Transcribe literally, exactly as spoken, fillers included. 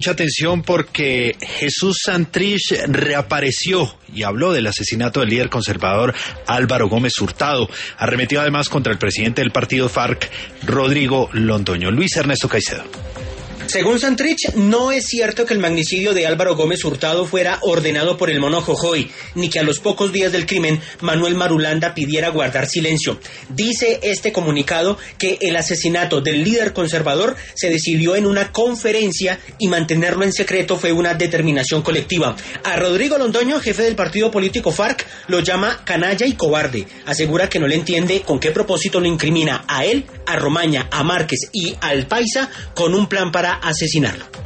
Mucha atención porque Jesús Santrich reapareció y habló del asesinato del líder conservador Álvaro Gómez Hurtado. Arremetió además contra el presidente del partido FARC, Rodrigo Londoño. Luis Ernesto Caicedo. Según Santrich, no es cierto que el magnicidio de Álvaro Gómez Hurtado fuera ordenado por el Mono Jojoy, ni que a los pocos días del crimen Manuel Marulanda pidiera guardar silencio. Dice este comunicado que el asesinato del líder conservador se decidió en una conferencia y mantenerlo en secreto fue una determinación colectiva. A Rodrigo Londoño, jefe del partido político FARC, lo llama canalla y cobarde. Asegura que no le entiende con qué propósito lo incrimina a él, a Romaña, a Márquez y al Paisa con un plan para asesinarlo.